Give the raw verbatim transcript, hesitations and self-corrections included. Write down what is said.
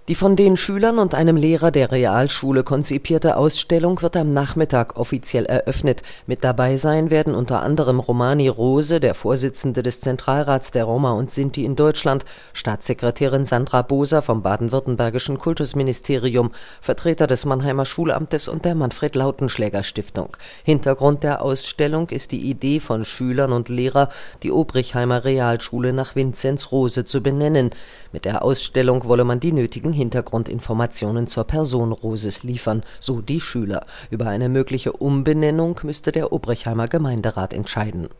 Die von den Schülern und einem Lehrer der Realschule konzipierte Ausstellung wird am Nachmittag offiziell eröffnet. Mit dabei sein werden unter anderem Romani Rose, der Vorsitzende des Zentralrats der Roma und Sinti in Deutschland, Staatssekretärin Sandra Boser vom baden-württembergischen Kultusministerium, Vertreter des Mannheimer Schulamtes und der Manfred-Lautenschläger-Stiftung. Hintergrund der Ausstellung ist die Idee von Schülern und Lehrern, die Obrichheimer Realschule nach Vinzenz Rose zu benennen. Mit der Ausstellung wolle man die nötigen Hintergrundinformationen zur Person Roses liefern, so die Schüler. Über eine mögliche Umbenennung müsste der Obrichheimer Gemeinderat entscheiden.